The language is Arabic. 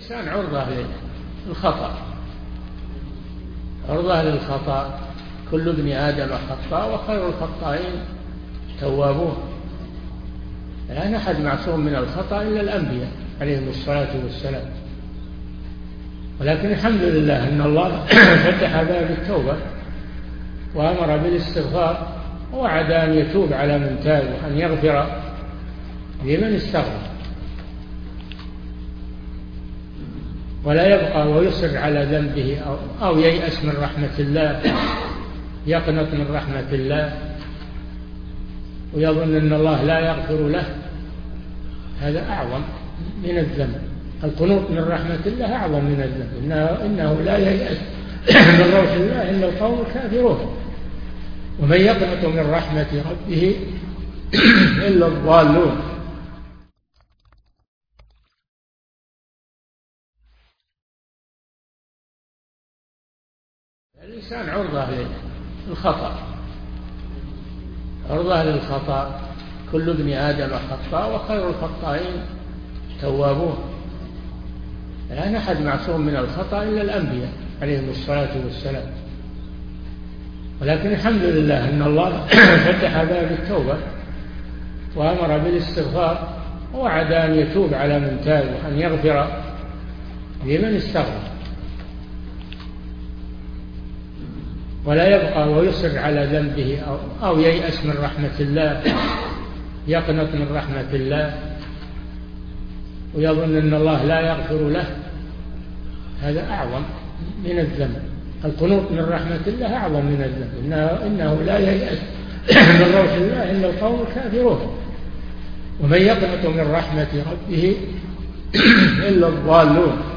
الإنسان عرضة للخطأ، عرضة للخطأ. كل ابن آدم خطاء وخير الخطائين توابون. لا أحد معصوم من الخطأ إلا الأنبياء عليهم الصلاة والسلام. ولكن الحمد لله أن الله فتح باب التوبة وأمر بالاستغفار، ووعد أن يتوب على من تاب وأن يغفر لمن استغفر، ولا يبقى ويصر على ذنبه أو ييأس من رحمة الله، يقنط من رحمة الله ويظن أن الله لا يغفر له. هذا أعظم من الذنب. القنوط من رحمة الله أعظم من الذنب. إنه لا ييأس من روح الله إلا القوم الكافرون، ومن يقنط من رحمة ربه إلا الضالون. الإنسان عرضة للخطأ، عرضة للخطأ. كل ابن آدم خطاء وخير الخطائين توابون. لا أحد معصوم من الخطأ إلا الأنبياء عليهم الصلاة والسلام. ولكن الحمد لله أن الله فتح باب التوبة وأمر بالاستغفار، ووعد أن يتوب على من تاب وأن يغفر لمن استغفر، ولا يبقى ويصر على ذنبه أو ييأس من رحمة الله، يقنط من رحمة الله ويظن أن الله لا يغفر له. هذا أعظم من الذنب. القنوط من رحمة الله أعظم من الذنب. إنه لا ييأس من روح الله إلا القوم الكافرون، ومن يقنط من رحمة ربه إلا الضالون.